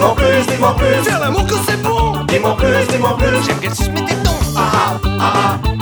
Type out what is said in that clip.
Dis-moi plus, dis-moi plus. Faire l'amour que c'est bon. Dis-moi plus, dis-moi plus. J'aime qu'elle suce mes tétons. Ah ah ah ah.